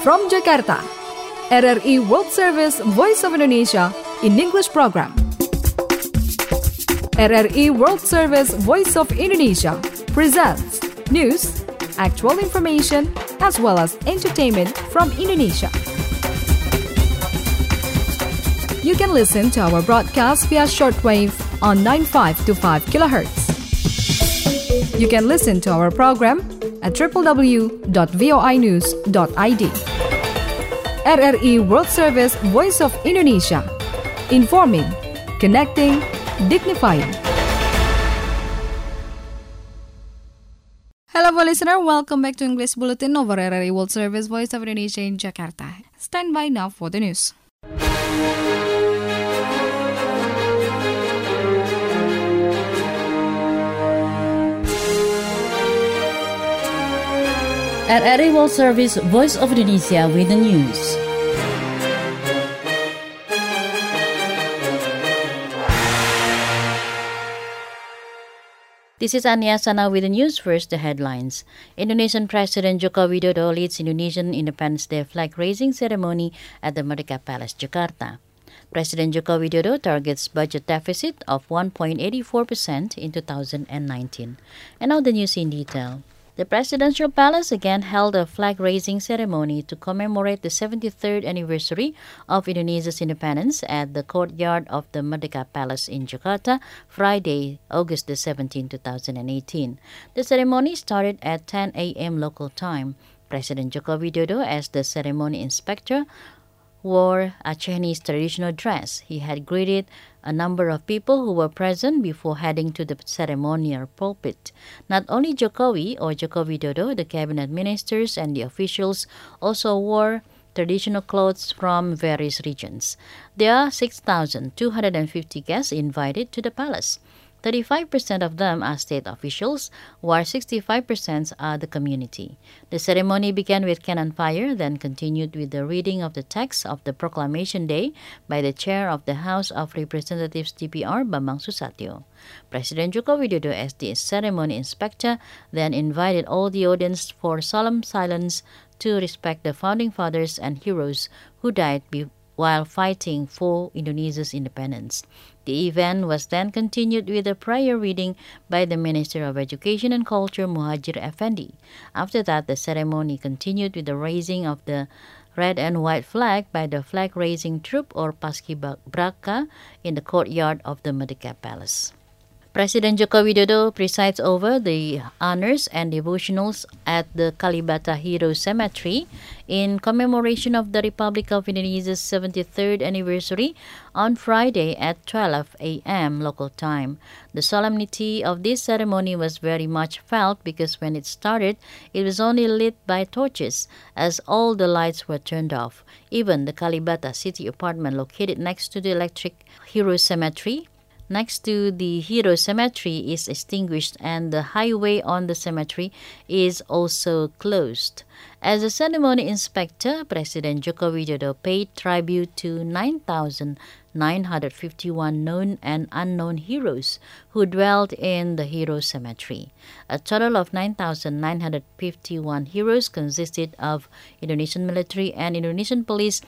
From Jakarta, RRI World Service Voice of Indonesia in English program. RRI World Service Voice of Indonesia presents news, actual information, as well as entertainment from Indonesia. You can listen to our broadcast via shortwave on 9525 kHz. You can listen to our program at www.voinews.id. RRI World Service Voice of Indonesia. Informing, connecting, dignifying. Hello, listener. Welcome back to English Bulletin over RRI World Service Voice of Indonesia in Jakarta. Stand by now for the news. RRI World Service Voice of Indonesia with the news. This is Ania Sana with the news. First, the headlines. Indonesian President Joko Widodo leads Indonesian Independence Day flag-raising ceremony at the Merdeka Palace, Jakarta. President Joko Widodo targets budget deficit of 1.84% in 2019. And now the news in detail. The Presidential Palace again held a flag-raising ceremony to commemorate the 73rd anniversary of Indonesia's independence at the courtyard of the Merdeka Palace in Jakarta, Friday, August 17, 2018. The ceremony started at 10 a.m. local time. President Joko Widodo, as the ceremony inspector, wore a Chinese traditional dress. He had greeted a number of people who were present before heading to the ceremonial pulpit. Not only Jokowi or Joko Widodo, the cabinet ministers and the officials also wore traditional clothes from various regions. There are 6,250 guests invited to the palace. 35% of them are state officials, while 65% are the community. The ceremony began with cannon fire, then continued with the reading of the text of the Proclamation Day by the Chair of the House of Representatives DPR, Bambang Susatyo. President Joko Widodo, as the ceremony inspector, then invited all the audience for solemn silence to respect the founding fathers and heroes who died while fighting for Indonesia's independence. The event was then continued with a prayer reading by the Minister of Education and Culture, Muhadjir Effendi. After that, the ceremony continued with the raising of the red and white flag by the flag-raising troop or Paski-Braka in the courtyard of the Merdeka Palace. President Joko Widodo presides over the honors and devotionals at the Kalibata Heroes Cemetery in commemoration of the Republic of Indonesia's 73rd anniversary on Friday at 12 a.m. local time. The solemnity of this ceremony was very much felt because when it started, it was only lit by torches as all the lights were turned off. Even the Kalibata city apartment located next to the Electric Heroes Cemetery is extinguished and the highway on the cemetery is also closed. As a ceremony inspector, President Joko Widodo paid tribute to 9,951 known and unknown heroes who dwelled in the Hero Cemetery. A total of 9,951 heroes consisted of Indonesian military and Indonesian police,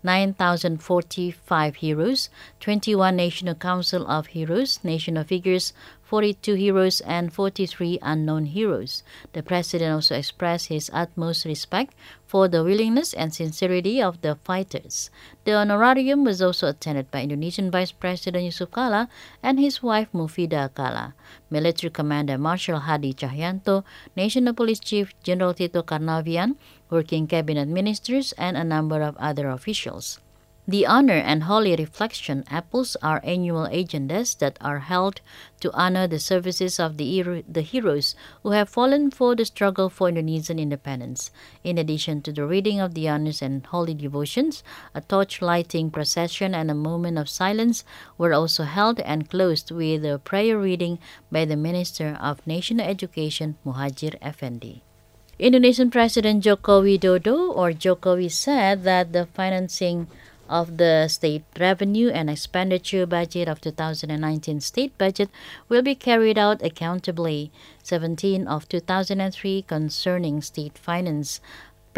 9,045 heroes, 21 National Council of Heroes, national figures, 42 heroes, and 43 unknown heroes. The President also expressed his utmost respect for the willingness and sincerity of the fighters. The honorarium was also attended by Indonesian Vice President Yusuf Kala and his wife Mufidah Kala, Military Commander Marshal Hadi Cahyanto, National Police Chief General Tito Karnavian, working cabinet ministers, and a number of other officials. The Honor and Holy Reflection Apples are annual agendas that are held to honor the services of the heroes who have fallen for the struggle for Indonesian independence. In addition to the reading of the honors and holy devotions, a torch-lighting procession and a moment of silence were also held and closed with a prayer reading by the Minister of National Education, Muhadjir Effendi. Indonesian President Joko Widodo, or Jokowi, said that the financing of the state revenue and expenditure budget of 2019 state budget will be carried out accountably. 17 of 2003 concerning state finance.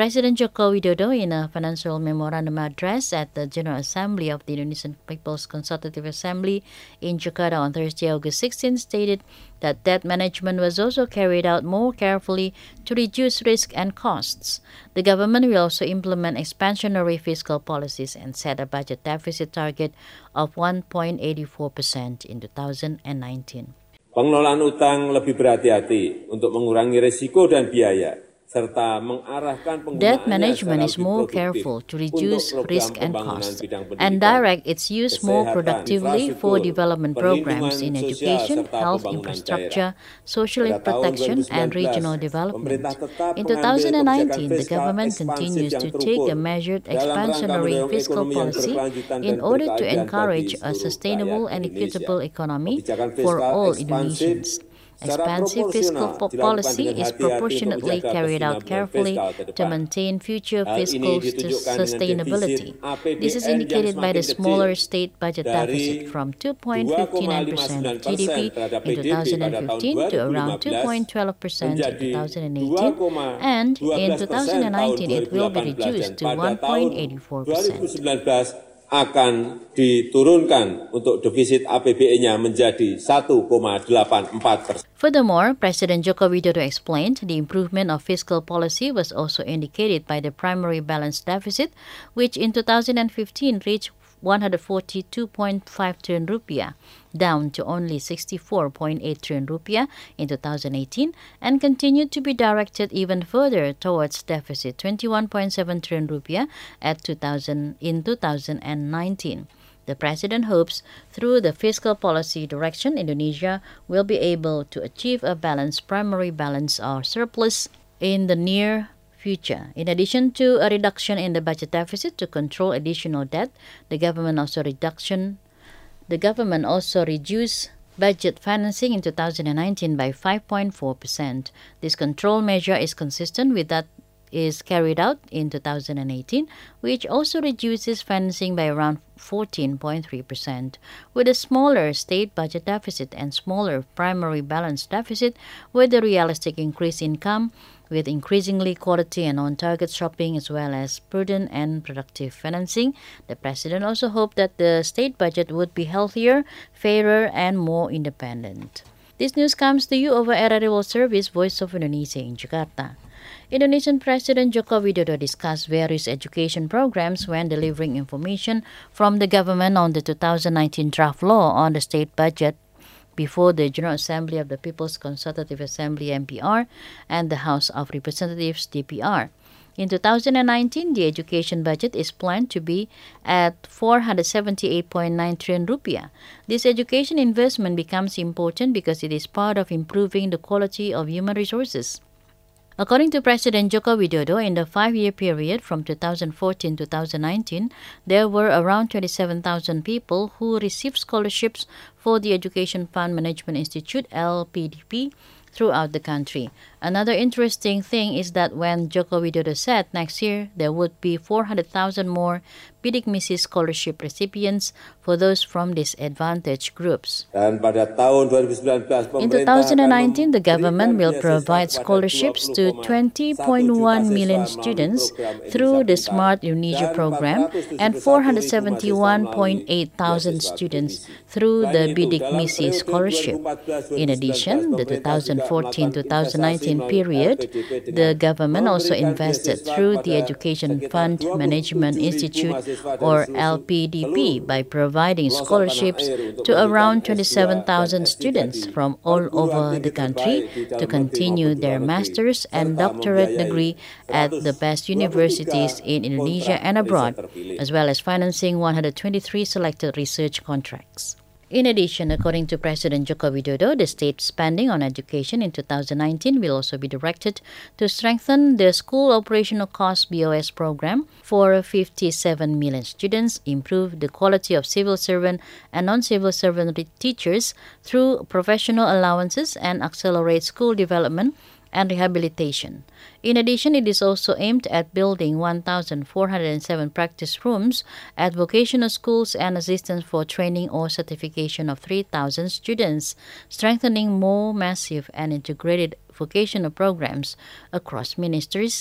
President Joko Widodo, in a financial memorandum address at the General Assembly of the Indonesian People's Consultative Assembly in Jakarta on Thursday, August 16, stated that debt management was also carried out more carefully to reduce risk and costs. The government will also implement expansionary fiscal policies and set a budget deficit target of 1.84% in 2019. Pengelolaan utang lebih berhati-hati untuk mengurangi risiko dan biaya, serta mengarahkan Debt penggunaannya management secara is lebih more produktif careful to untuk reduce program risk and pembangunan costs bidang and pendidikan, direct its use more kesehatan, productively for infrastruktur, development programs in perlindungan education, sosial, serta health, pembangunan infrastructure, daerah. social Pada tahun protection, and 2019, regional pemerintah development. tetap In mengambil kebijakan 2019, the fiskal government ekspansif continues yang to terukur take a measured dalam rangka expansionary mendorong fiscal ekonomi yang policy berkelanjutan in dan order to berkeadilan encourage bagi a seluruh sustainable rakyat and Indonesia. equitable economy Kebijakan for fiskal all ekspansif Indonesians. secara Expansive fiscal proporsional dilakukan policy dengan is hati-hati proportionately untuk menjaga carried out kesinambungan carefully fiskal ke to depan. maintain future Hal ini fiscal ditunjukkan dengan sustainability. defisit APBN This is yang indicated by the semakin smaller kecil state budget dari deficit from 2.59% of GDP terhadap in PDB pada tahun 2015 to around 2.12% in menjadi 2018, and in 2019 it will be reduced to 1.84%. 2019 akan diturunkan untuk defisit APBN-nya menjadi 1,84%. Furthermore, President Joko Widodo explained the improvement of fiscal policy was also indicated by the primary balance deficit, which in 2015 reached 142.5 trillion rupiah, down to only 64.8 trillion rupiah in 2018, and continued to be directed even further towards deficit 21.7 trillion rupiah in 2019. The President hopes through the fiscal policy direction, Indonesia will be able to achieve a balanced primary balance or surplus in the near future. In addition to a reduction in the budget deficit to control additional debt, the government also reduced budget financing in 2019 by 5.4%. This control measure is consistent with that is carried out in 2018, which also reduces financing by around 14.3%. With a smaller state budget deficit and smaller primary balance deficit, with a realistic increased income, with increasingly quality and on-target shopping as well as prudent and productive financing, the President also hoped that the state budget would be healthier, fairer, and more independent. This news comes to you over RRI World Service, Voice of Indonesia in Jakarta. Indonesian President Joko Widodo discussed various education programs when delivering information from the government on the 2019 draft law on the state budget before the General Assembly of the People's Consultative Assembly (MPR) and the House of Representatives (DPR). In 2019, the education budget is planned to be at 478.9 trillion rupiah. This education investment becomes important because it is part of improving the quality of human resources. According to President Joko Widodo, in the 5-year period from 2014 to 2019, there were around 27,000 people who received scholarships for the Education Fund Management Institute (LPDP) throughout the country. Another interesting thing is that when Joko Widodo said next year there would be 400,000 more Bidik Misi scholarship recipients for those from disadvantaged groups. Dan pada tahun 2019, In 2019, the government will provide scholarships to 20.1 million students through the Smart Indonesia program and 471.8 thousand students through the Bidik Misi scholarship. In addition, the 2014-2019 period, the government also invested through the Education Fund Management Institute or LPDP by providing scholarships to around 27,000 students from all over the country to continue their master's and doctorate degree at the best universities in Indonesia and abroad, as well as financing 123 selected research contracts. In addition, according to President Joko Widodo, the state spending on education in 2019 will also be directed to strengthen the School Operational Cost (BOS) program for 57 million students, improve the quality of civil servant and non-civil servant teachers through professional allowances, and accelerate school development and rehabilitation. In addition, it is also aimed at building 1,407 practice rooms at vocational schools and assistance for training or certification of 3,000 students, strengthening more massive and integrated vocational programs across ministries,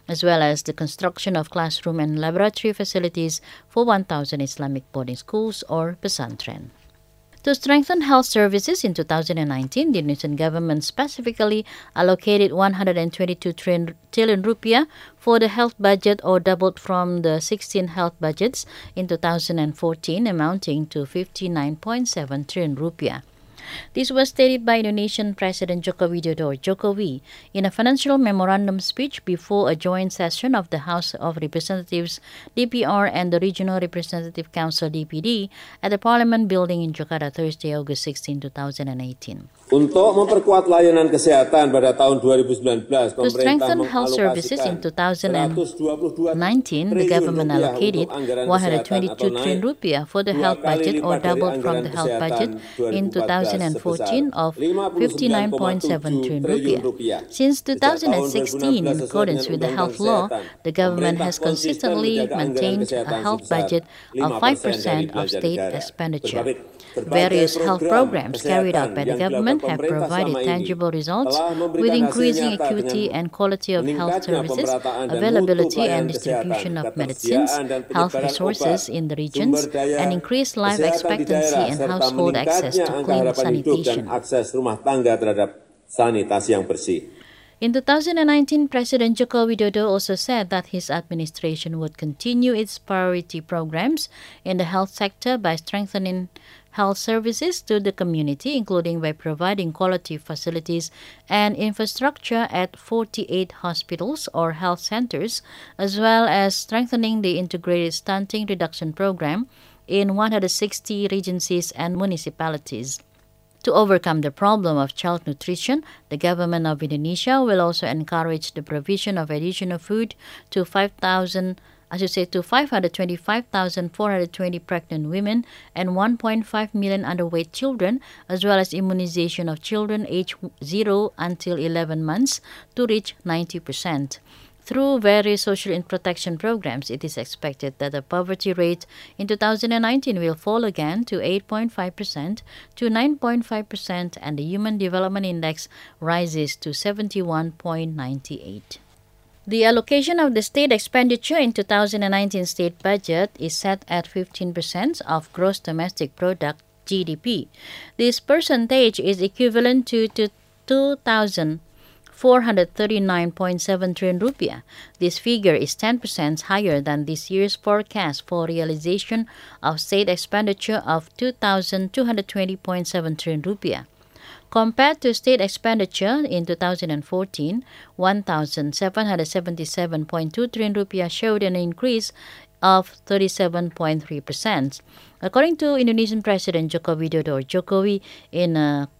as well as the construction of classroom and laboratory facilities for 1,000 Islamic boarding schools or pesantren. To strengthen health services in 2019, the Indonesian government specifically allocated 122 trillion rupiah for the health budget, or doubled from the 16 health budgets in 2014, amounting to 59.7 trillion rupiah. This was stated by Indonesian President Joko Widodo, or Jokowi, in a financial memorandum speech before a joint session of the House of Representatives DPR and the Regional Representative Council DPD at the Parliament Building in Jakarta, Thursday, August 16, 2018. Untuk memperkuat layanan kesehatan pada tahun 2019, to strengthen health services in 2019, the government allocated 122 trillion rupiah for the health budget, or doubled from the health budget in 2014 of 59.7 trillion rupiah. Since 2016, in accordance with the health law, the government has consistently maintained a health budget of 5% of state expenditure. Various health programs carried out by the government have provided tangible results, with increasing acuity and quality of health services, availability and distribution of medicines, health resources in the regions, and increased life expectancy and household access to clean sanitation. In 2019, President Joko Widodo also said that his administration would continue its priority programs in the health sector by strengthening health services to the community, including by providing quality facilities and infrastructure at 48 hospitals or health centers, as well as strengthening the integrated stunting reduction program in 160 regencies and municipalities. To overcome the problem of child nutrition, the government of Indonesia will also encourage the provision of additional food to 525,420 pregnant women and 1.5 million underweight children, as well as immunization of children aged 0 until 11 months to reach 90%. Through various social protection programs, it is expected that the poverty rate in 2019 will fall again to 8.5% to 9.5%, and the Human Development Index rises to 71.98. The allocation of the state expenditure in 2019 state budget is set at 15% of gross domestic product, GDP. This percentage is equivalent to 2,439.7 trillion rupiah. This figure is 10% higher than this year's forecast for realization of state expenditure of 2,220.7 trillion rupiah. Compared to state expenditure in 2014, 1,777.2 trillion rupiah showed an increase of 37.3%. According to Indonesian President Joko Widodo, or Jokowi, in a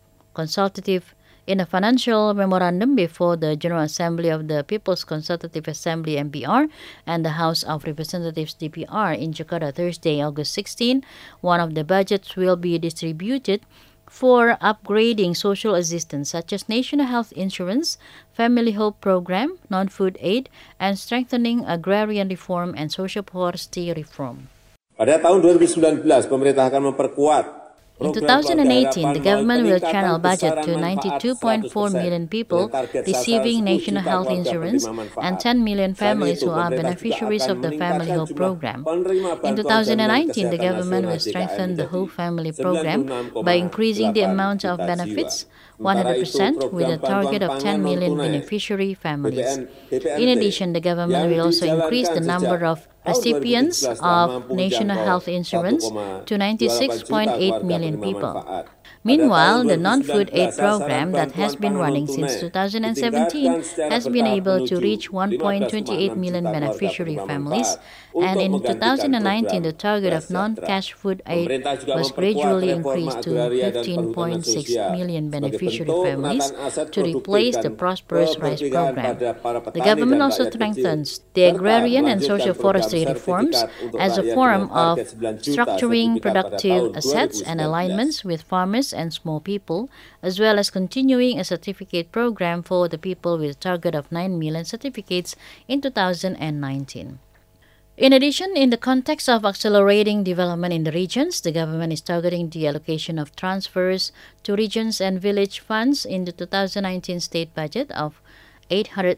financial memorandum before the General Assembly of the People's Consultative Assembly MPR and the House of Representatives DPR in Jakarta, Thursday, August 16, one of the budgets will be distributed for upgrading social assistance such as national health insurance, family hope program, non-food aid, and strengthening agrarian reform and social forestry reform. Pada tahun 2019, pemerintah akan memperkuat. In 2018, the government will channel budget to 92.4 million people receiving national health insurance and 10 million families who are beneficiaries of the Family Hope program. In 2019, the government will strengthen the Hope Family program by increasing the amount of benefits 100% with a target of 10 million beneficiary families. In addition, the government will also increase the number of recipients of national health insurance to 96.8 million people. Meanwhile, the non-food aid program that has been running since 2017 has been able to reach 1.28 million beneficiary families, and in 2019, the target of non-cash food aid was gradually increased to 15.6 million beneficiary families to replace the Prosperous Rice program. The government also strengthens the agrarian and social forestry reforms as a form of structuring productive assets and alignments with farmers and small people, as well as continuing a certificate program for the people with a target of 9 million certificates in 2019. In addition, in the context of accelerating development in the regions, the government is targeting the allocation of transfers to regions and village funds in the 2019 state budget of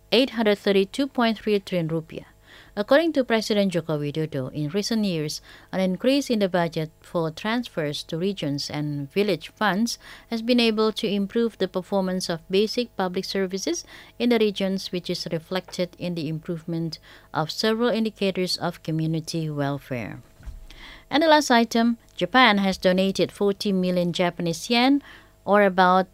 832.3 trillion rupiah. According to President Joko Widodo, in recent years, an increase in the budget for transfers to regions and village funds has been able to improve the performance of basic public services in the regions, which is reflected in the improvement of several indicators of community welfare. And the last item, Japan has donated 40 million Japanese yen, or about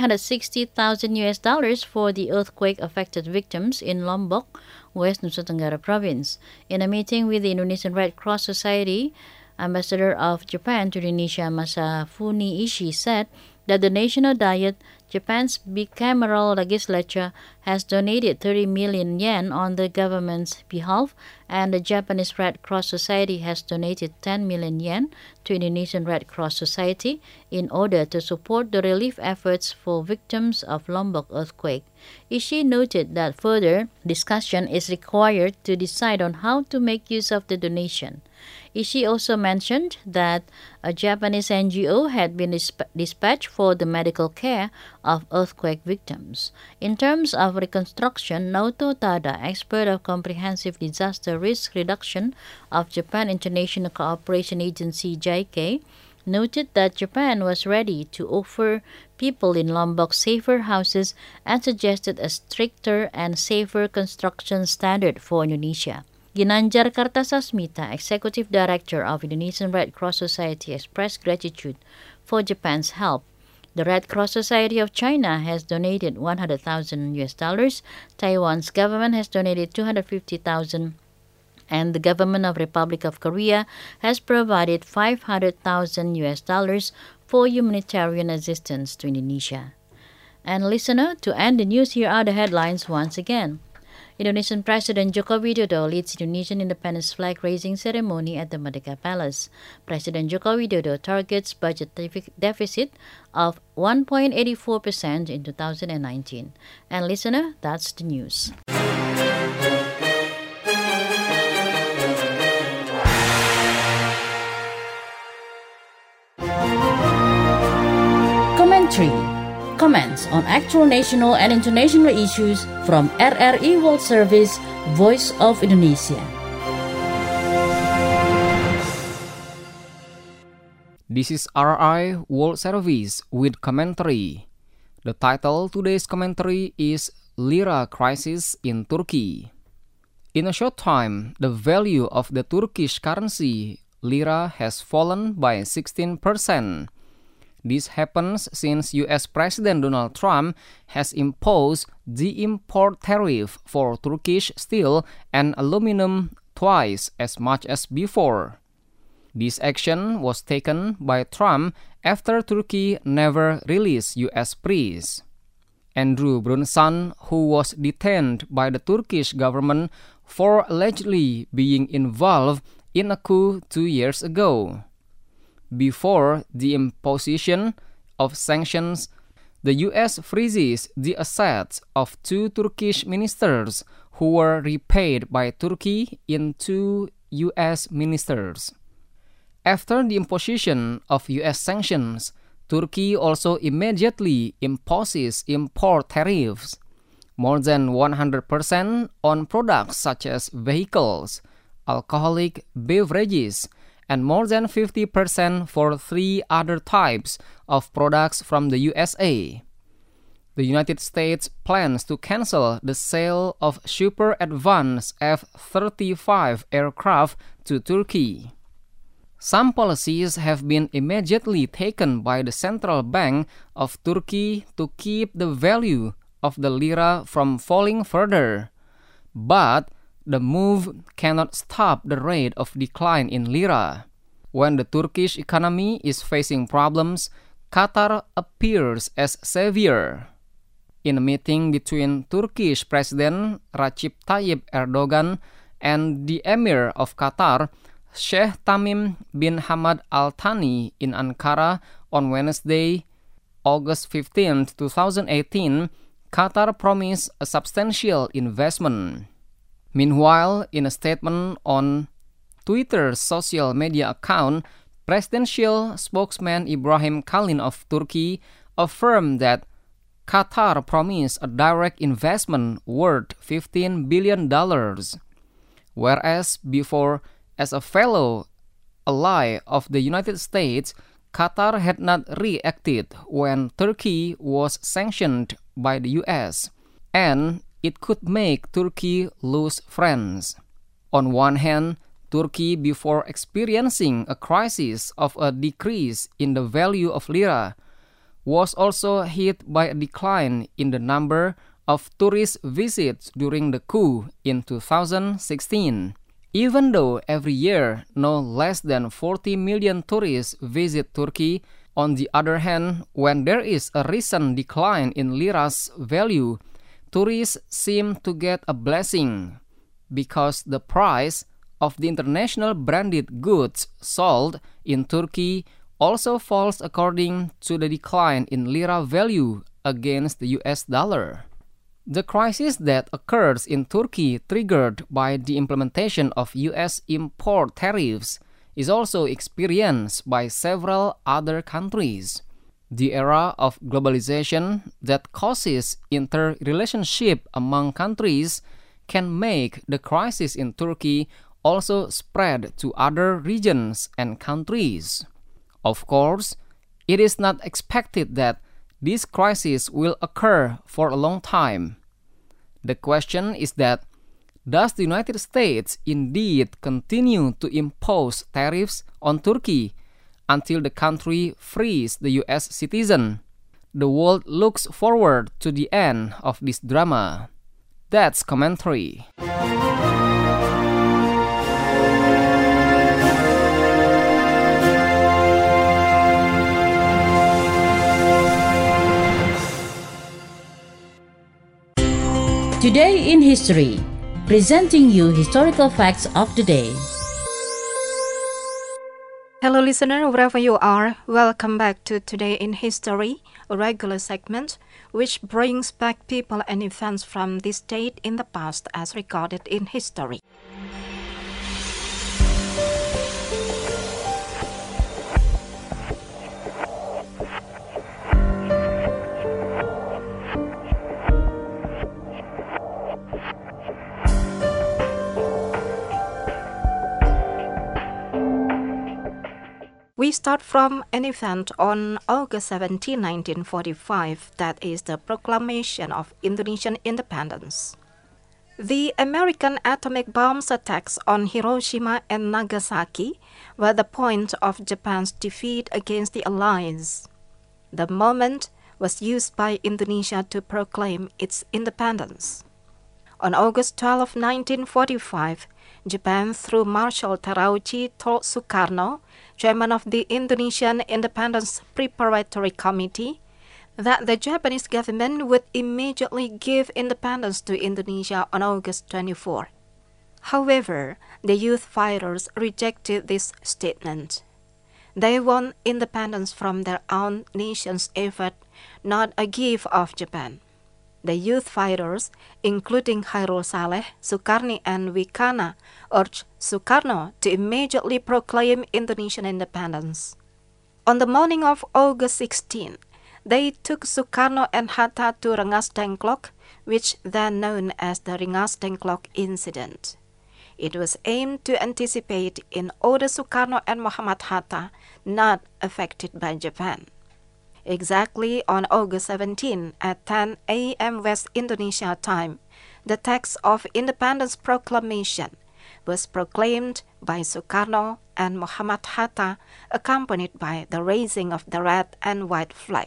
$360,000 for the earthquake-affected victims in Lombok, West Nusa Tenggara Province. In a meeting with the Indonesian Red Cross Society, Ambassador of Japan to Indonesia Masafumi Ishii said that the National Diet, Japan's bicameral legislature, has donated 30 million yen on the government's behalf, and the Japanese Red Cross Society has donated 10 million yen to Indonesian Red Cross Society in order to support the relief efforts for victims of Lombok earthquake. Ishii noted that further discussion is required to decide on how to make use of the donation. Ishii also mentioned that a Japanese NGO had been dispatched for the medical care of earthquake victims. In terms of reconstruction, Naoto Tada, expert of Comprehensive Disaster Risk Reduction of Japan International Cooperation Agency JICA, noted that Japan was ready to offer people in Lombok safer houses and suggested a stricter and safer construction standard for Indonesia. Ginanjar Kartasasmita, Executive Director of Indonesian Red Cross Society, expressed gratitude for Japan's help. The Red Cross Society of China has donated $100,000. Taiwan's government has donated $250,000, and the government of Republic of Korea has provided $500,000 for humanitarian assistance to Indonesia. And listener, to end the news, here are the headlines once again. Indonesian President Joko Widodo leads Indonesian independence flag-raising ceremony at the Merdeka Palace. President Joko Widodo targets budget deficit of 1.84% in 2019. And listener, that's the news. Commentary. Comments on actual national and international issues from RRI World Service, Voice of Indonesia. This is RRI World Service with commentary. The title today's commentary is Lira Crisis in Turkey. In a short time, the value of the Turkish currency, lira, has fallen by 16%. This happens since U.S. President Donald Trump has imposed the import tariff for Turkish steel and aluminum twice as much as before. This action was taken by Trump after Turkey never released U.S. priests. Andrew Brunson, who was detained by the Turkish government for allegedly being involved in a coup 2 years ago. Before the imposition of sanctions, the U.S. freezes the assets of 2 Turkish ministers who were repaid by Turkey in 2 U.S. ministers. After the imposition of U.S. sanctions, Turkey also immediately imposes import tariffs, more than 100% on products such as vehicles, alcoholic beverages, and more than 50% for 3 other types of products from the USA. The United States plans to cancel the sale of super advanced F-35 aircraft to Turkey. Some policies have been immediately taken by the Central Bank of Turkey to keep the value of the lira from falling further. But the move cannot stop the rate of decline in lira. When the Turkish economy is facing problems, Qatar appears as savior. In a meeting between Turkish President Recep Tayyip Erdogan and the Emir of Qatar, Sheikh Tamim bin Hamad Al Thani in Ankara on Wednesday, August 15, 2018, Qatar promised a substantial investment. Meanwhile, in a statement on Twitter's social media account, presidential spokesman Ibrahim Kalin of Turkey affirmed that Qatar promised a direct investment worth $15 billion, whereas before, as a fellow ally of the United States, Qatar had not reacted when Turkey was sanctioned by the US, and it could make Turkey lose friends. On one hand, Turkey, before experiencing a crisis of a decrease in the value of lira, was also hit by a decline in the number of tourist visits during the coup in 2016. Even though every year no less than 40 million tourists visit Turkey, on the other hand, when there is a recent decline in lira's value, tourists seem to get a blessing because the price of the international branded goods sold in Turkey also falls according to the decline in lira value against the US dollar. The crisis that occurs in Turkey, triggered by the implementation of US import tariffs, is also experienced by several other countries. The era of globalization that causes interrelationship among countries can make the crisis in Turkey also spread to other regions and countries. Of course, it is not expected that this crisis will occur for a long time. The question is that, does the United States indeed continue to impose tariffs on Turkey until the country frees the US citizen? The world looks forward to the end of this drama. That's commentary. Today in History, presenting you historical facts of the day. Hello listener, wherever you are, welcome back to Today in History, a regular segment which brings back people and events from this date in the past as recorded in history. We start from an event on August 17, 1945, that is the proclamation of Indonesian independence. The American atomic bombs attacks on Hiroshima and Nagasaki were the point of Japan's defeat against the Allies. The moment was used by Indonesia to proclaim its independence. On August 12, 1945, Japan, through Marshal Terauchi, told Sukarno, chairman of the Indonesian Independence Preparatory Committee, that the Japanese government would immediately give independence to Indonesia on August 24. However, the youth fighters rejected this statement. They want independence from their own nation's effort, not a gift of Japan. The youth fighters, including Khairul Saleh, Sukarni, and Wikana, urged Sukarno to immediately proclaim Indonesian independence. On the morning of August 16, they took Sukarno and Hatta to Rengas Dengklok, which then known as the Rengas Dengklok incident. It was aimed to anticipate in order Sukarno and Muhammad Hatta not affected by Japan. Exactly on August 17 at 10 a.m. West Indonesia time, the text of Independence Proclamation was proclaimed by Sukarno and Muhammad Hatta, accompanied by the raising of the red and white flag.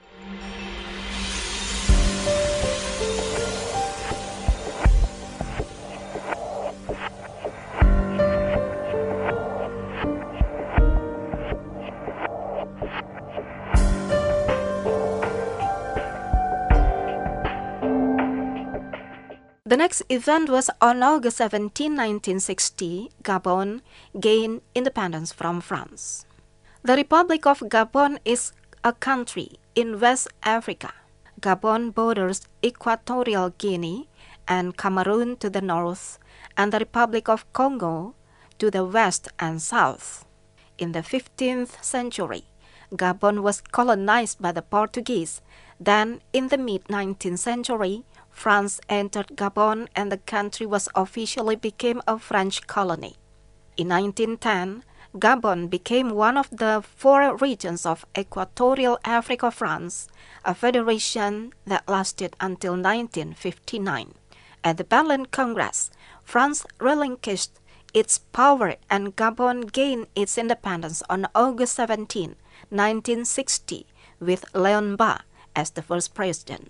The next event was on August 17, 1960, Gabon gained independence from France. The Republic of Gabon is a country in West Africa. Gabon borders Equatorial Guinea and Cameroon to the north, and the Republic of Congo to the west and south. In the 15th century, Gabon was colonized by the Portuguese, Then, in the mid-19th century, France entered Gabon and the country was officially became a French colony. In 1910, Gabon became one of the 4 regions of Equatorial Africa France, a federation that lasted until 1959. At the Berlin Congress, France relinquished its power and Gabon gained its independence on August 17, 1960, with Léon Mba as the first president.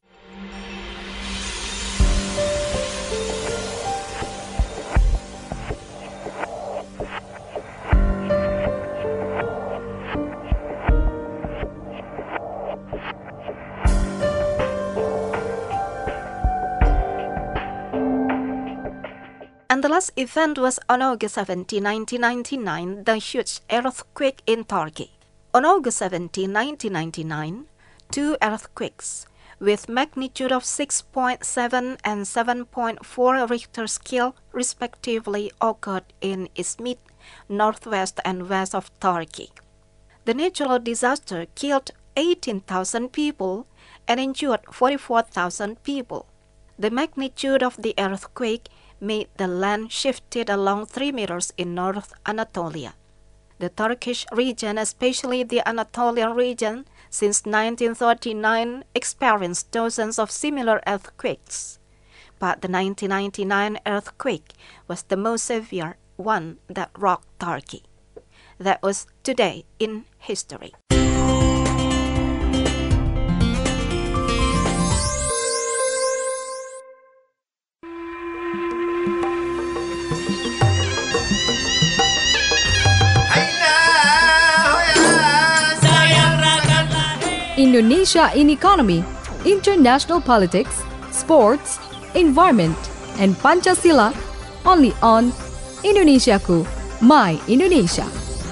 And the last event was on August 17, 1999, the huge earthquake in Turkey. On August 17, 1999, 2 earthquakes with magnitude of 6.7 and 7.4 Richter scale respectively occurred in Izmit, northwest and west of Turkey. The natural disaster killed 18,000 people and injured 44,000 people. The magnitude of the earthquake made the land shifted along 3 meters in North Anatolia. The Turkish region, especially the Anatolian region, since 1939 experienced dozens of similar earthquakes. But the 1999 earthquake was the most severe one that rocked Turkey. That was Today in History. Indonesia in economy, international politics, sports, environment, and Pancasila, only on Indonesiaku, My Indonesia.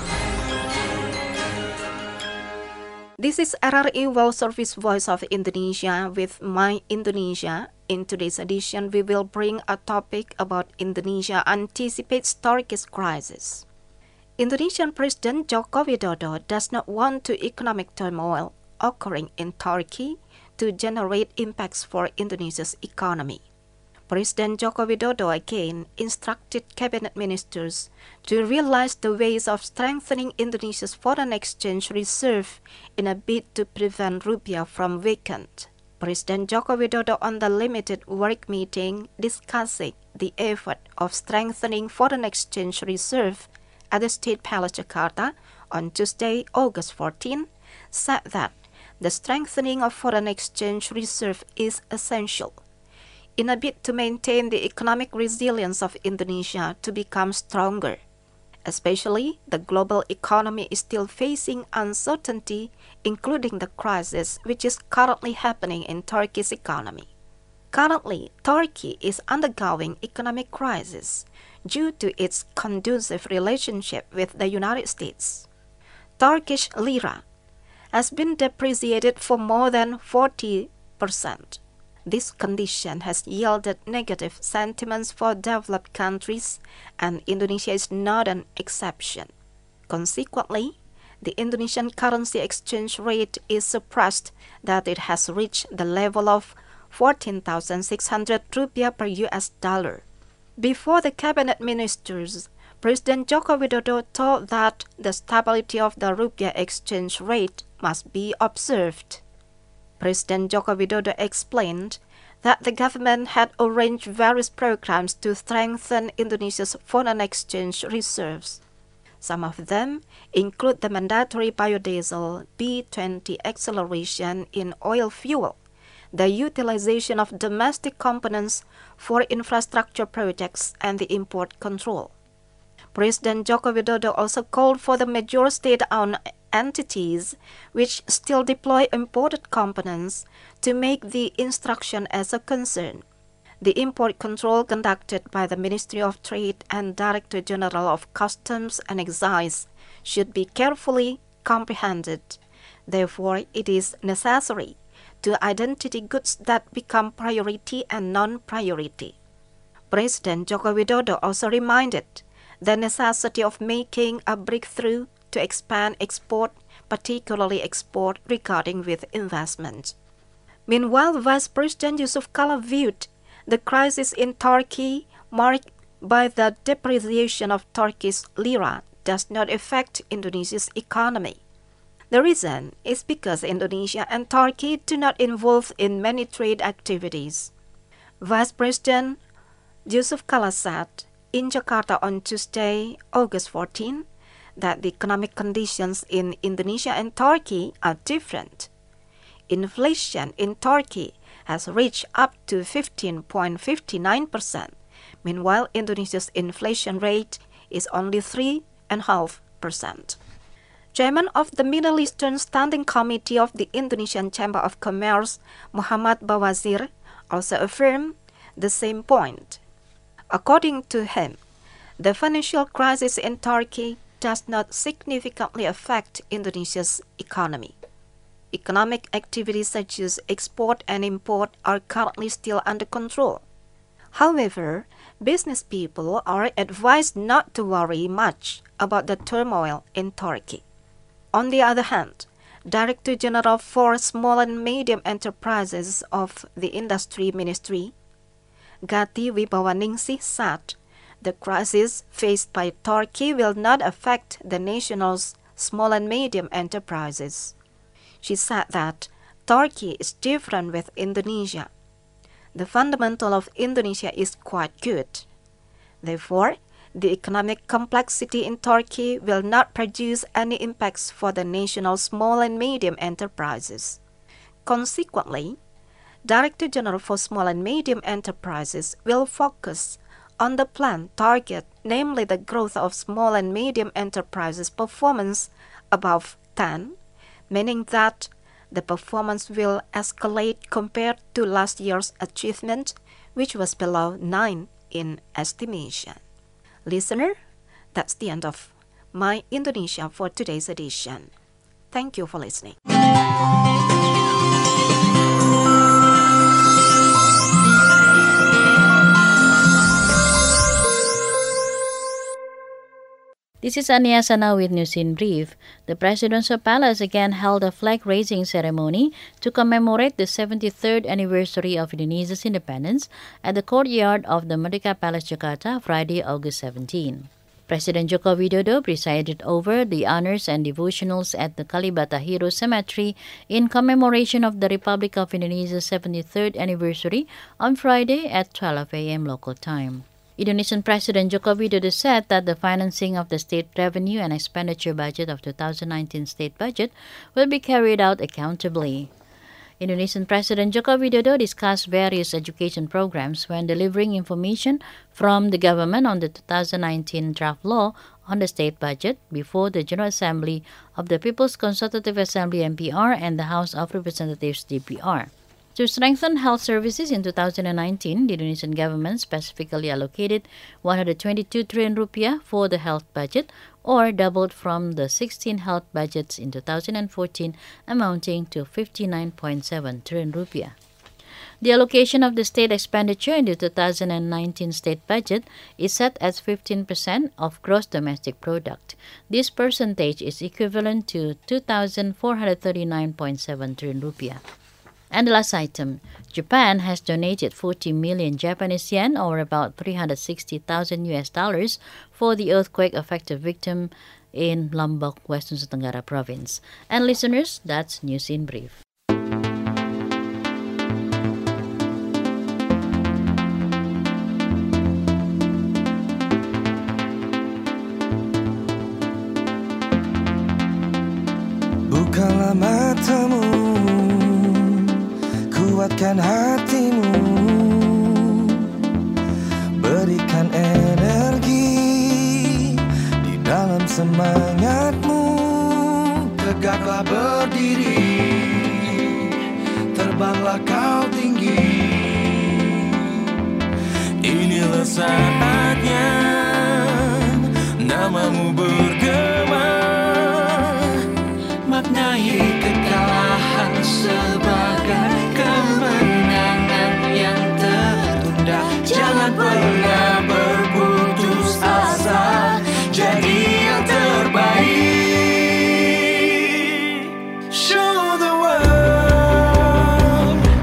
This is RRI World Service Voice of Indonesia with My Indonesia. In today's edition, we will bring a topic about Indonesia anticipates Turkey's crisis. Indonesian President Joko Widodo does not want to economic turmoil occurring in Turkey to generate impacts for Indonesia's economy. President Joko Widodo again instructed cabinet ministers to realize the ways of strengthening Indonesia's foreign exchange reserve in a bid to prevent rupiah from weakening. President Joko Widodo on the limited work meeting discussing the effort of strengthening foreign exchange reserve at the State Palace Jakarta on Tuesday, August 14, said that the strengthening of foreign exchange reserve is essential in a bid to maintain the economic resilience of Indonesia to become stronger. Especially, the global economy is still facing uncertainty, including the crisis which is currently happening in Turkey's economy. Currently, Turkey is undergoing economic crisis due to its conducive relationship with the United States. Turkish lira has been depreciated for more than 40%. This condition has yielded negative sentiments for developed countries, and Indonesia is not an exception. Consequently, the Indonesian currency exchange rate is suppressed that it has reached the level of 14,600 rupiah per US dollar. Before the cabinet ministers, President Joko Widodo told that the stability of the rupiah exchange rate must be observed. President Joko Widodo explained that the government had arranged various programs to strengthen Indonesia's foreign exchange reserves. Some of them include the mandatory biodiesel B20 acceleration in oil fuel, the utilization of domestic components for infrastructure projects, and the import control. President Joko Widodo also called for the major state-owned entities which still deploy imported components to make the instruction as a concern. The import control conducted by the Ministry of Trade and Director General of Customs and Excise should be carefully comprehended. Therefore, it is necessary to identify goods that become priority and non-priority. President Joko Widodo also reminded the necessity of making a breakthrough to expand export, particularly export regarding with investment. Meanwhile, Vice President Yusuf Kala viewed the crisis in Turkey marked by the depreciation of Turkish lira does not affect Indonesia's economy. The reason is because Indonesia and Turkey do not involve in many trade activities. Vice President Yusuf Kala said in Jakarta on Tuesday, August 14, that the economic conditions in Indonesia and Turkey are different. Inflation in Turkey has reached up to 15.59%. Meanwhile, Indonesia's inflation rate is only 3.5%. Chairman of the Middle Eastern Standing Committee of the Indonesian Chamber of Commerce, Muhammad Bawazir, also affirmed the same point. According to him, the financial crisis in Turkey does not significantly affect Indonesia's economy. Economic activities such as export and import are currently still under control. However, business people are advised not to worry much about the turmoil in Turkey. On the other hand, Director General for Small and Medium Enterprises of the Industry Ministry, Gati Wibawaningsih, said the crisis faced by Turkey will not affect the nation's small and medium enterprises. She said that Turkey is different with Indonesia. The fundamental of Indonesia is quite good. Therefore, the economic complexity in Turkey will not produce any impacts for the national small and medium enterprises. Consequently, Director General for Small and Medium Enterprises will focus on the planned target, namely the growth of small and medium enterprises performance above 10, meaning that the performance will escalate compared to last year's achievement, which was below 9 in estimation. Listener, that's the end of My Indonesia for today's edition. Thank you for listening. This is Ania Sana with News in Brief. The Presidential Palace again held a flag-raising ceremony to commemorate the 73rd anniversary of Indonesia's independence at the courtyard of the Merdeka Palace, Jakarta, Friday, August 17. President Joko Widodo presided over the honors and devotionals at the Kalibata Heroes Cemetery in commemoration of the Republic of Indonesia's 73rd anniversary on Friday at 12 a.m. local time. Indonesian President Joko Widodo said that the financing of the state revenue and expenditure budget of 2019 state budget will be carried out accountably. Indonesian President Joko Widodo discussed various education programs when delivering information from the government on the 2019 draft law on the state budget before the General Assembly of the People's Consultative Assembly MPR and the House of Representatives DPR. To strengthen health services in 2019, the Indonesian government specifically allocated 122 trillion rupiah for the health budget, or doubled from the 16 health budgets in 2014, amounting to 59.7 trillion rupiah. The allocation of the state expenditure in the 2019 state budget is set as 15% of gross domestic product. This percentage is equivalent to 2,439.7 trillion rupiah. And the last item, Japan has donated 40 million Japanese yen, or about $360,000 for the earthquake-affected victim in Lombok, Western Nusa Tenggara Province. And listeners, that's News in Brief. Bukalah matamu, kuatkan hatimu, berikan energi di dalam semangatmu. Tegaklah berdiri, terbanglah kau tinggi. Inilah saatnya namamu bergema, maknai kekalahan sebagai kemenangan yang tertunda. Jangan pernah berputus asa, jadi yang terbaik. Show the world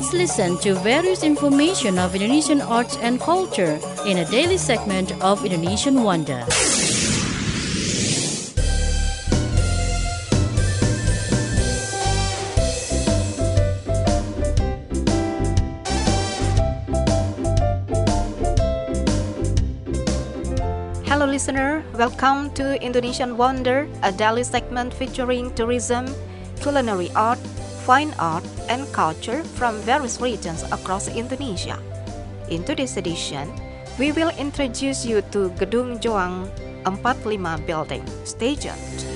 Let's listen to various information of Indonesian arts and culture in a daily segment of Indonesian Wonder. Hello listener, welcome to Indonesian Wonder, a daily segment featuring tourism, culinary art, fine art, and culture from various regions across Indonesia. In today's edition, we will introduce you to Gedung Joang 45 building. Stay tuned.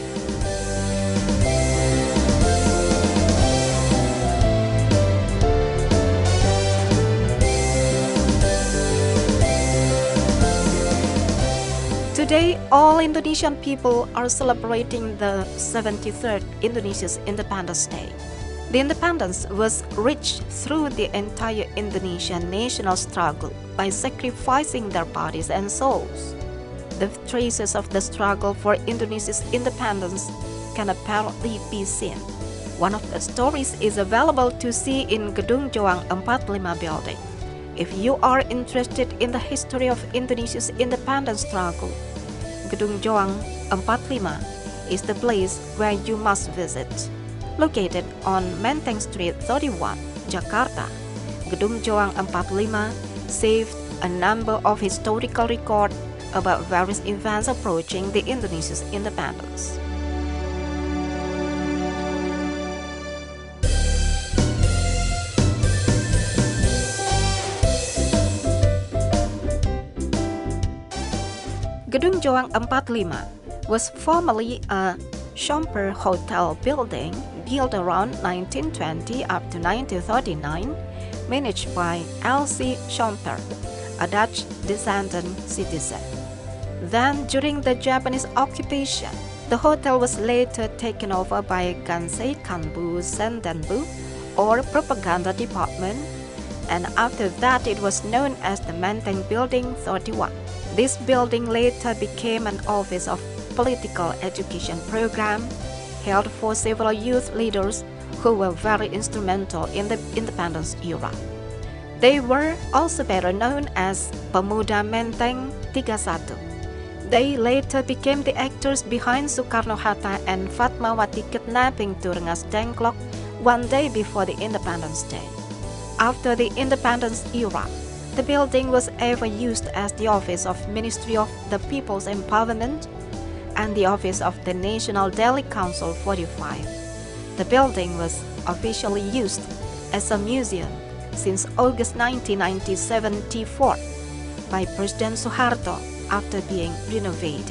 Today, all Indonesian people are celebrating the 73rd Indonesia's Independence Day. The independence was reached through the entire Indonesian national struggle by sacrificing their bodies and souls. The traces of the struggle for Indonesia's independence can apparently be seen. One of the stories is available to see in Gedung Joang 45 building. If you are interested in the history of Indonesia's independence struggle, Gedung Joang 45 is the place where you must visit. Located on Menteng Street 31, Jakarta, Gedung Joang 45 saved a number of historical records about various events approaching the Indonesia's independence. Gedung Joang 45 was formerly a Schomper hotel building built around 1920 up to 1939, managed by L.C. Schomper, a Dutch descendant citizen. Then, during the Japanese occupation, the hotel was later taken over by Gansei Kanbu Sendenbu, or Propaganda Department, and after that it was known as the Menteng Building 31. This building later became an office of political education program held for several youth leaders who were very instrumental in the independence era. They were also better known as Pemuda Menteng 31. They later became the actors behind Soekarno-Hatta and Fatmawati kidnapping to Rengas Dengklok one day before the Independence Day. After the independence era, the building was ever used as the office of Ministry of the People's Empowerment and the office of the National Daily Council 45. The building was officially used as a museum since August 1974 by President Suharto after being renovated.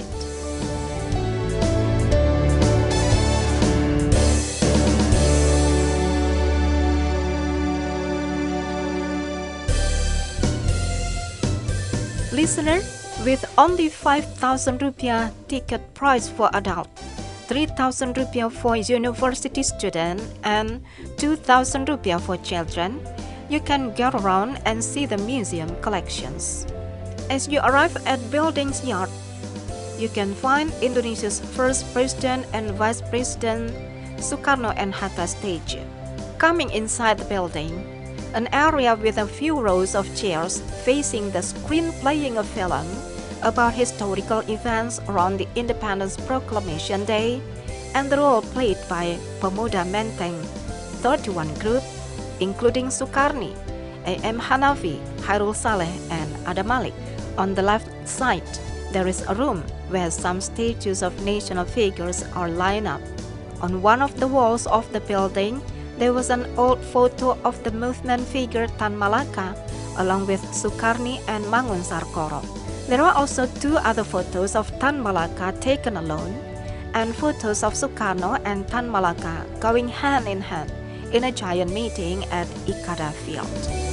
Listener, with only 5,000 rupiah ticket price for adult, 3,000 rupiah for university student, and 2,000 rupiah for children, you can get around and see the museum collections. As you arrive at building's yard, you can find Indonesia's first president and vice president Sukarno and Hatta statue. Coming inside the building, an area with a few rows of chairs facing the screen playing a film about historical events around the Independence Proclamation Day and the role played by Pemuda Menteng 31 group, including Sukarni, A.M. Hanafi, Hairul Saleh, and Adam Malik. On the left side, there is a room where some statues of national figures are lined up. On one of the walls of the building, there was an old photo of the movement figure Tan Malaka along with Sukarni and Mangun Sarkoro. There are also two other photos of Tan Malaka taken alone and photos of Sukarno and Tan Malaka going hand in hand in a giant meeting at Ikada Field.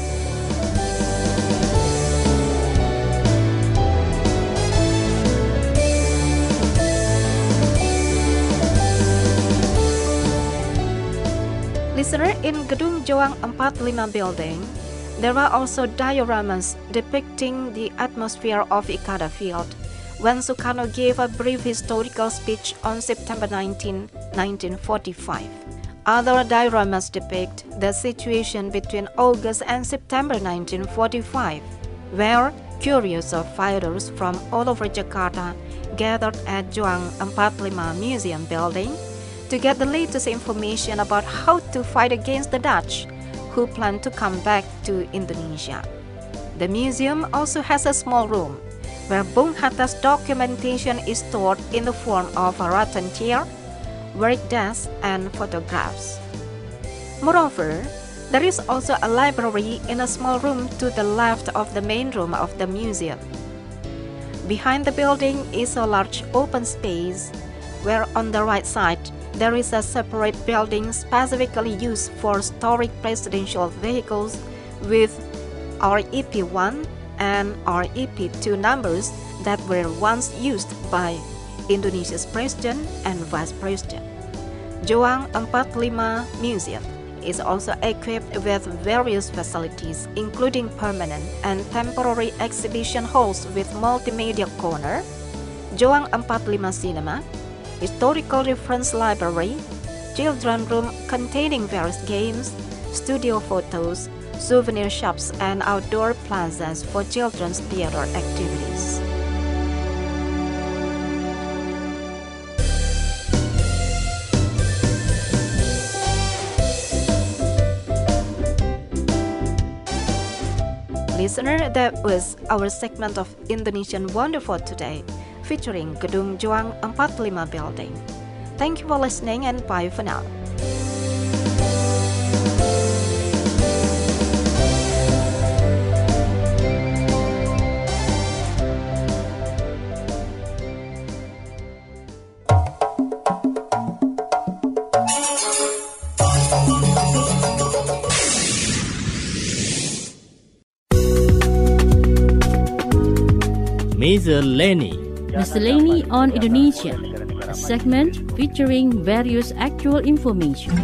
Listener, in Gedung Joang 45 building, there are also dioramas depicting the atmosphere of Ikada Field when Sukarno gave a brief historical speech on September 19, 1945. Other dioramas depict the situation between August and September 1945, where curious fighters from all over Jakarta gathered at Juang 45 Museum building to get the latest information about how to fight against the Dutch, who plan to come back to Indonesia. The museum also has a small room where Bung Hatta's documentation is stored in the form of a rattan chair, work desk, and photographs. Moreover, there is also a library in a small room to the left of the main room of the museum. Behind the building is a large open space where on the right side there is a separate building specifically used for storing presidential vehicles with REP-1 and REP-2 numbers that were once used by Indonesia's president and vice president. Juang 45 Museum is also equipped with various facilities including permanent and temporary exhibition halls with multimedia corner, Juang 45 Cinema, historical reference library, children room containing various games, studio photos, souvenir shops, and outdoor plazas for children's theater activities. Listener, that was our segment of Indonesian Wonder for today, featuring Gedung Juang 45 building. Thank you for listening and bye for now. Miscellany on Indonesia, a segment featuring various actual information.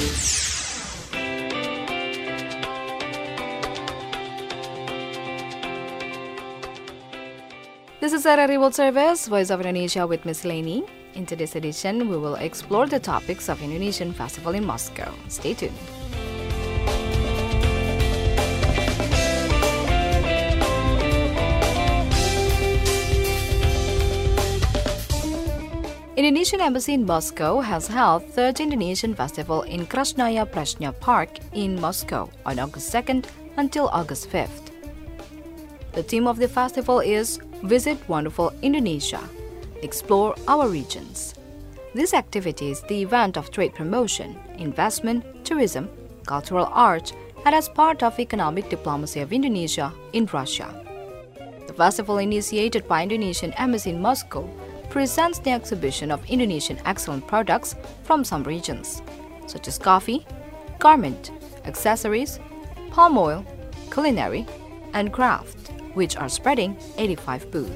This is RRI World Service, Voice of Indonesia with Miscellany. In today's edition, we will explore the topics of Indonesian Festival in Moscow. Stay tuned. Indonesian Embassy in Moscow has held Third Indonesian Festival in Krasnaya Preshnya Park in Moscow on August 2nd until August 5th. The theme of the festival is Visit Wonderful Indonesia, Explore Our Regions. This activity is the event of trade promotion, investment, tourism, cultural arts, and as part of economic diplomacy of Indonesia in Russia. The festival, initiated by Indonesian Embassy in Moscow, presents the exhibition of Indonesian excellent products from some regions, such as coffee, garment, accessories, palm oil, culinary, and craft, which are spreading 85 booths.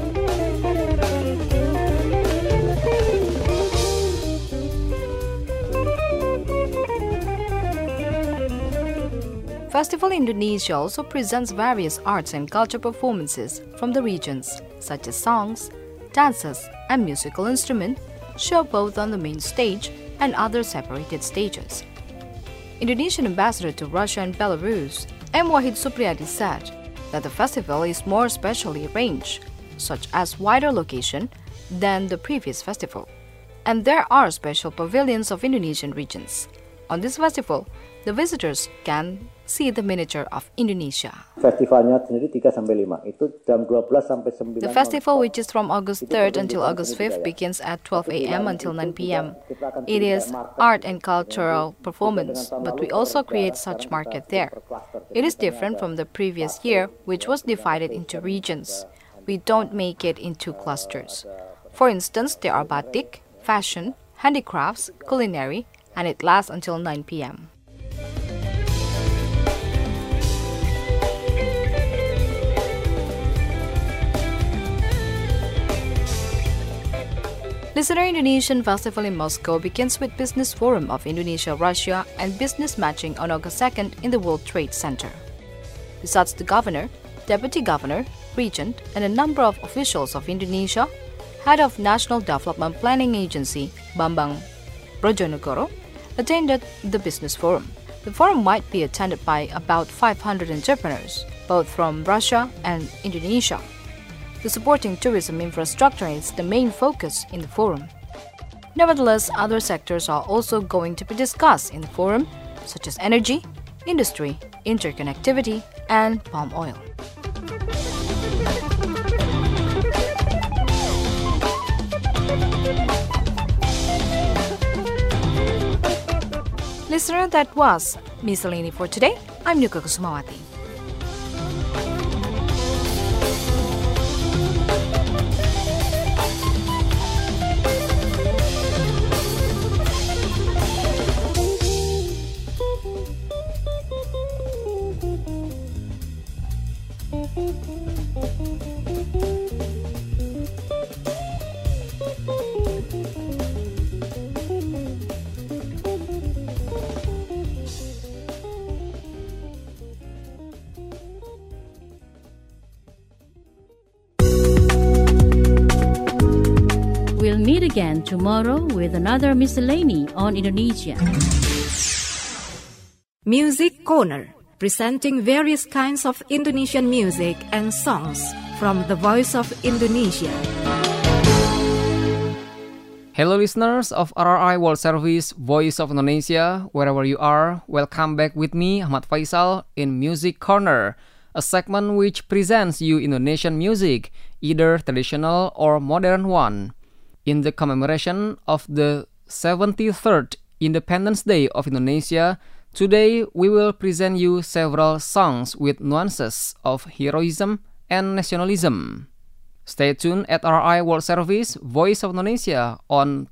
Festival Indonesia also presents various arts and culture performances from the regions, such as songs, dances, and musical instruments, show both on the main stage and other separated stages. Indonesian ambassador to Russia and Belarus, M. Wahid Supriyadi, said that the festival is more specially arranged, such as wider location than the previous festival, and there are special pavilions of Indonesian regions. On this festival, the visitors can see the miniature of Indonesia. Festivalnya sendiri 3-5. Itu jam 12 sampai 9. The festival, which is from August 3rd until August 5th, begins at 12 a.m. until 9 p.m. It is art and cultural performance, but we also create such market there. It is different from the previous year, which was divided into regions. We don't make it into clusters. For instance, there are batik, fashion, handicrafts, culinary, and it lasts until 9 p.m. Listener, Indonesian Festival in Moscow begins with Business Forum of Indonesia-Russia and Business Matching on August 2nd in the World Trade Center. Besides the governor, deputy governor, regent, and a number of officials of Indonesia, head of National Development Planning Agency, Bambang Brojonegoro, attended the business forum. The forum might be attended by about 500 entrepreneurs, both from Russia and Indonesia. The supporting tourism infrastructure is the main focus in the forum. Nevertheless, other sectors are also going to be discussed in the forum, such as energy, industry, interconnectivity, and palm oil. Listener, that was Miscellany for today. I'm Nuka Kusumawati. We'll meet again tomorrow with another miscellany on Indonesia. Music Corner, presenting various kinds of Indonesian music and songs from the Voice of Indonesia. Hello listeners of RRI World Service, Voice of Indonesia, wherever you are, welcome back with me, Ahmad Faisal, in Music Corner, a segment which presents you Indonesian music, either traditional or modern one. In the commemoration of the 73rd Independence Day of Indonesia, today we will present you several songs with nuances of heroism and nationalism. Stay tuned at RRI World Service, Voice of Indonesia on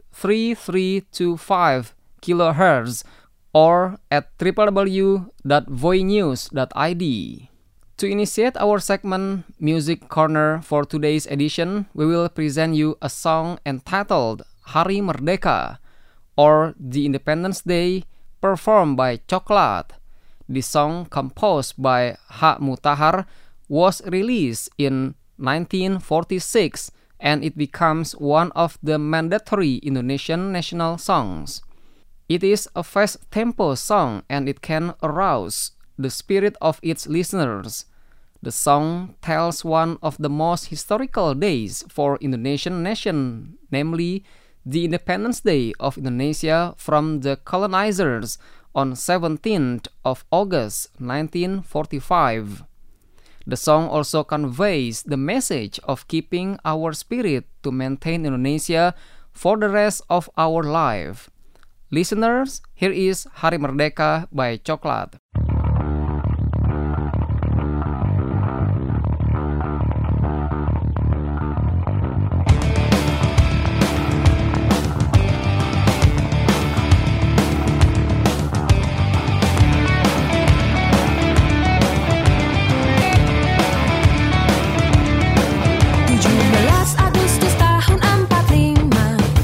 3325 kHz or at www.voinews.id. To initiate our segment Music Corner for today's edition, we will present you a song entitled Hari Merdeka, or The Independence Day, performed by Coklat. The song, composed by H. Mutahar, was released in 1946 and it becomes one of the mandatory Indonesian national songs. It is a fast-tempo song and it can arouse the spirit of its listeners. The song tells one of the most historical days for Indonesian nation, namely the Independence Day of Indonesia from the colonizers on 17th of August 1945. The song also conveys the message of keeping our spirit to maintain Indonesia for the rest of our life. Listeners, here is Hari Merdeka by Coklat.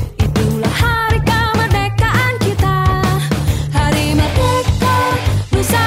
Nusa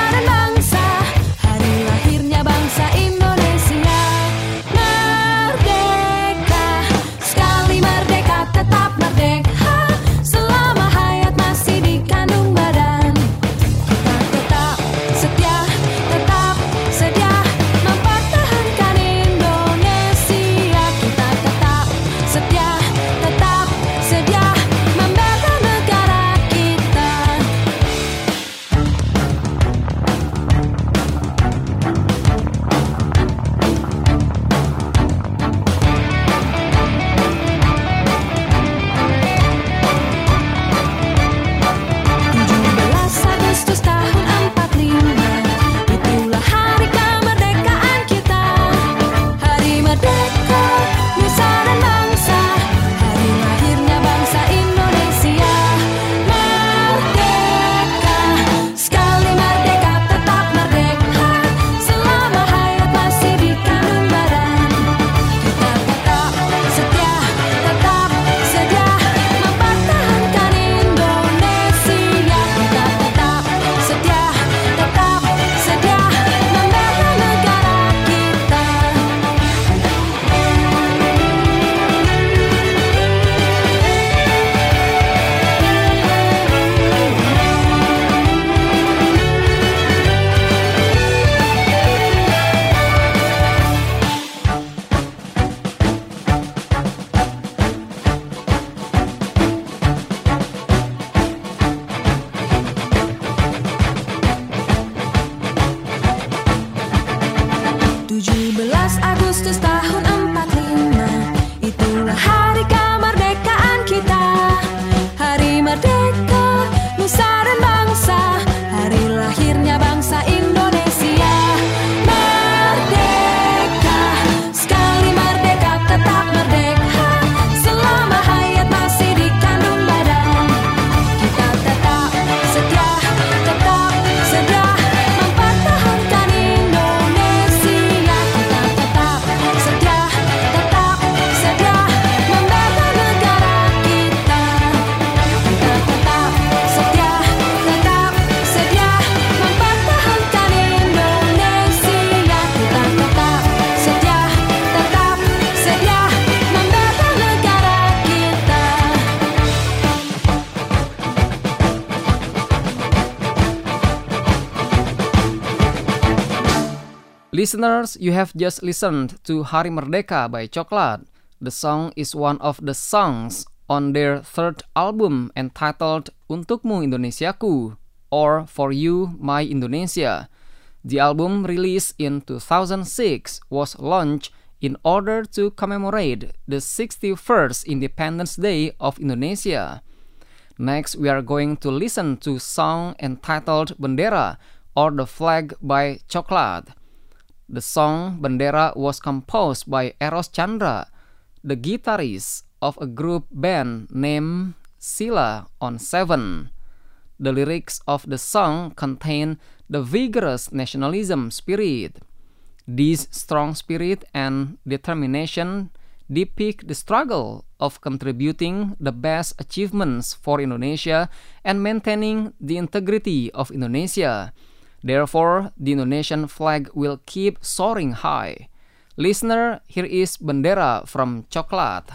Listeners, you have just listened to Hari Merdeka by Coklat. The song is one of the songs on their third album entitled Untukmu Indonesiaku, or For You My Indonesia. The album, released in 2006, was launched in order to commemorate the 61st Independence Day of Indonesia. Next, we are going to listen to a song entitled Bendera, or The Flag by Coklat. The song Bendera was composed by Eros Chandra, the guitarist of a group band named Sila on 7. The lyrics of the song contain the vigorous nationalism spirit. This strong spirit and determination depict the struggle of contributing the best achievements for Indonesia and maintaining the integrity of Indonesia. Therefore, the Indonesian flag will keep soaring high. Listener, here is Bendera from Coklat.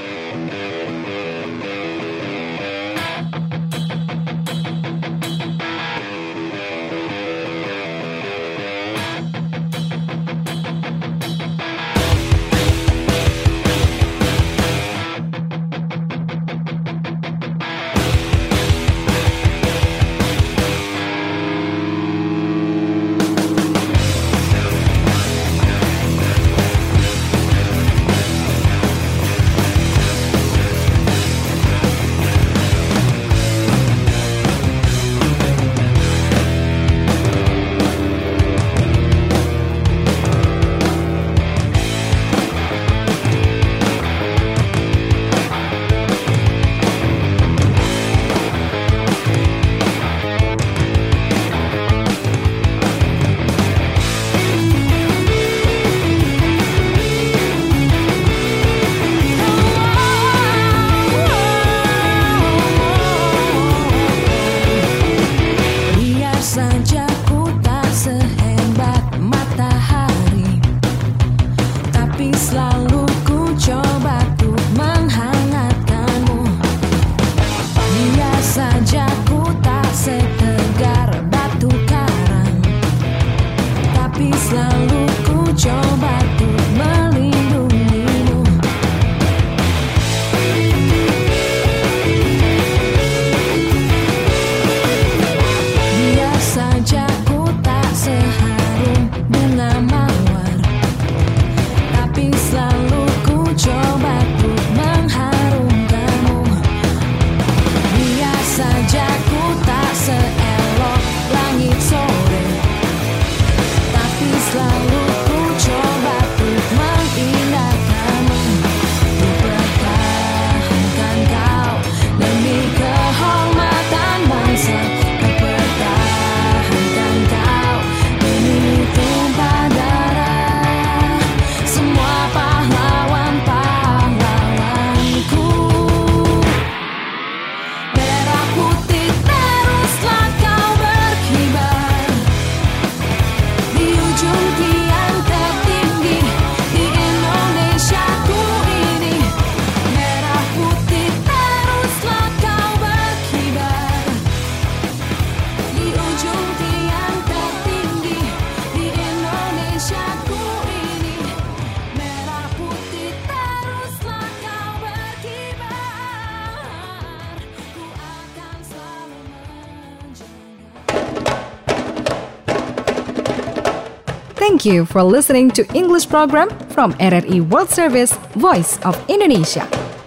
Thank you for listening to English program from RRI World Service, Voice of Indonesia.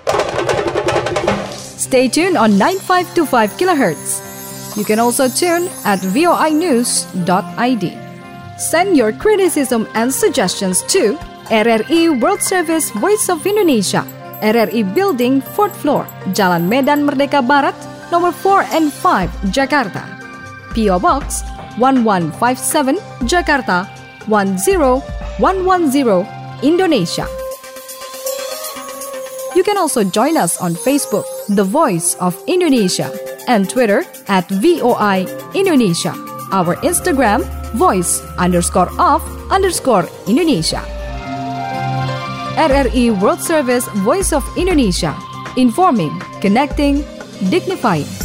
Stay tuned on 9525 kHz. You can also tune at voinews.id. Send your criticism and suggestions to RRI World Service, Voice of Indonesia, RRI Building, 4th floor, Jalan Medan Merdeka Barat, nomor 4 and 5, Jakarta. P.O. Box 1157, Jakarta 10110, Indonesia. You can also join us on Facebook, The Voice of Indonesia, and Twitter at VOI Indonesia. Our Instagram, voice_of_Indonesia. RRI World Service, Voice of Indonesia. Informing, connecting, dignifying.